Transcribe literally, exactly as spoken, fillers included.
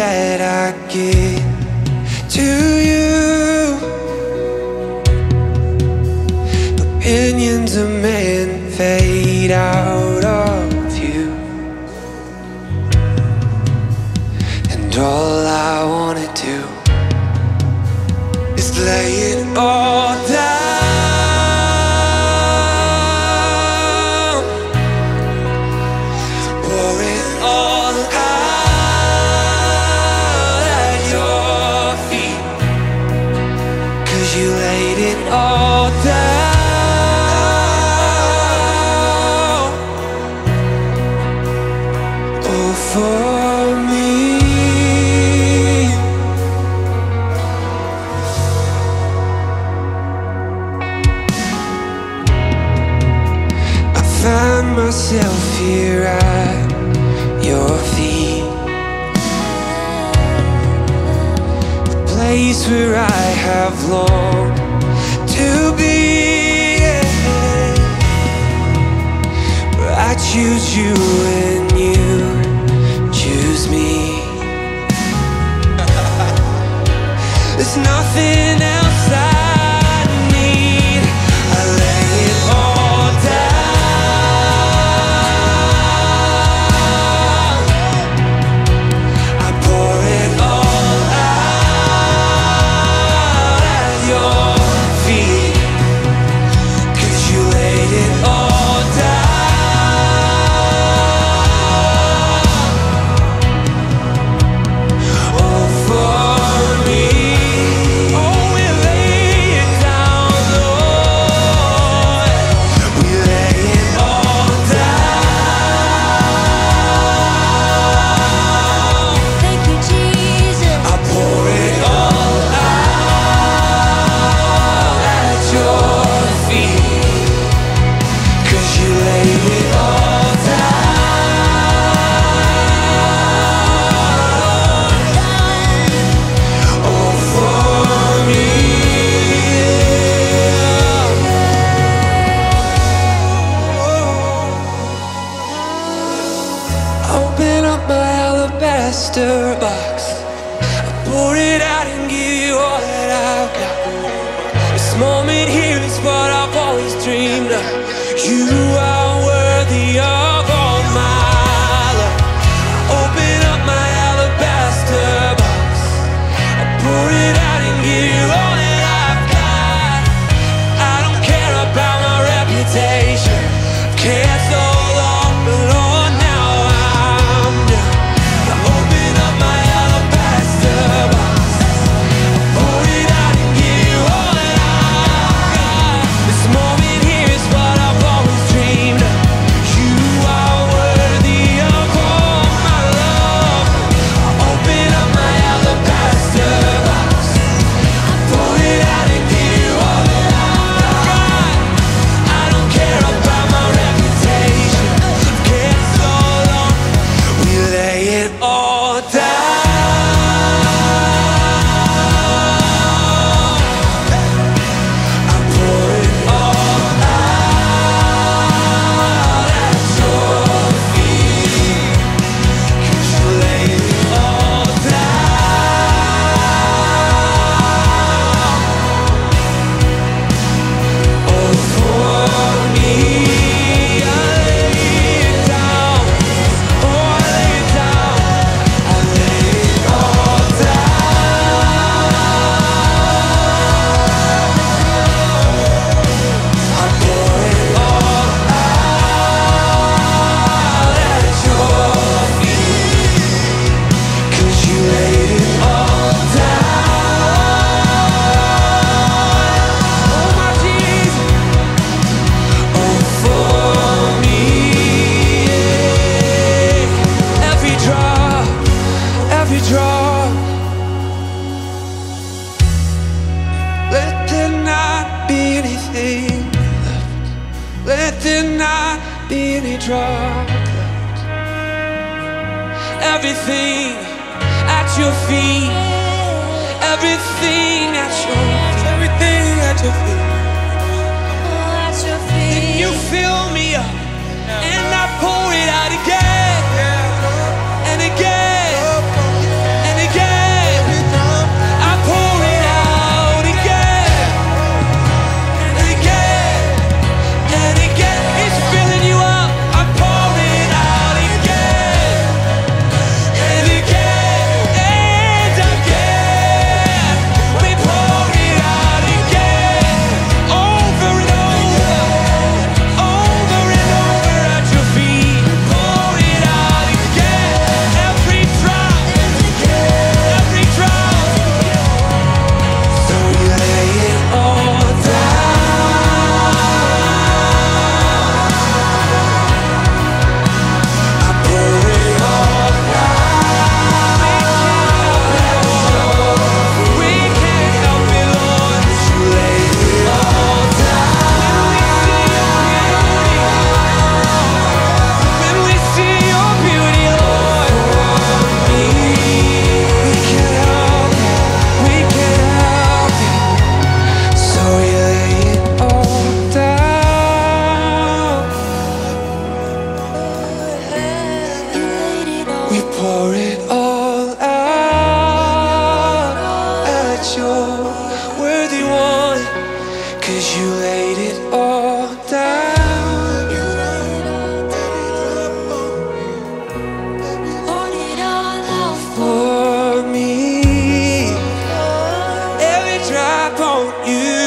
that I give to you. Opinions of men fade out of you, and all I wanna do is lay it all down, pour it all out at your feet, 'cause you laid it all down, all for me. Find myself here at your feet, the place where I have longed to be, where I choose you and you choose me. There's nothing else I need. I lay it all down, I pour it all out at your feet, 'cause you laid it all down, all for me. Oh, we lay it down, Lord. We lay it all down. Thank you, Jesus. I pour it all out at your feet, 'cause you laid it all down, all for me. Open up my alabaster box, I pour it out and give you all that I've got. This moment here is what I've always dreamed of. You are worthy of all my love. I open up my alabaster box, I pour it out and give you all that I've got. I don't care about my reputation, I've cared so long, but Lord, now I'm done. I open up my alabaster box, I pour it out and give you all that I've got. This moment here is what I've always dreamed of. You are worthy of all my love. I open up my alabaster box, I pour it out and give you all that I've got. I don't care about my reputation, I've cared so long. We lay it all down, I pour it all out at your feet, 'cause you laid it all down, all for me. I lay it down, oh, I lay it down, I lay it all down, I pour it all out at your feet, 'cause you laid it all down, oh my Jesus, all for me. Every drop, every drop, let there not be anything left, let there not be any drop left. Everything at your feet, everything at your feet, everything at your feet. Oh, at your feet. You fill me up, and I pour it out again, and again, and want you.